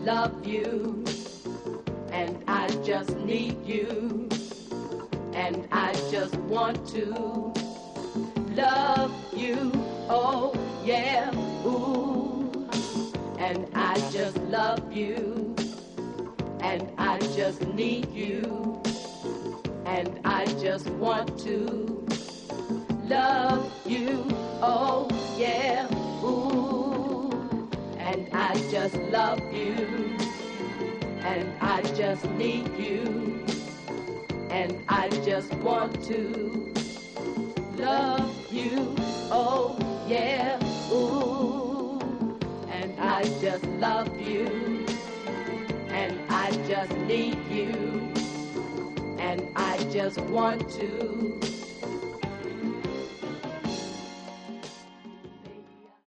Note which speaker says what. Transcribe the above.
Speaker 1: love you, and I just need you, and I just want to love you, oh yeah, ooh, and I just love you, and I just need you, and I just want to love you, oh yeah, ooh, and I just love you, and I just need you, and I just want to love you, oh yeah, ooh, and I just love you, and I just need you, and I just want to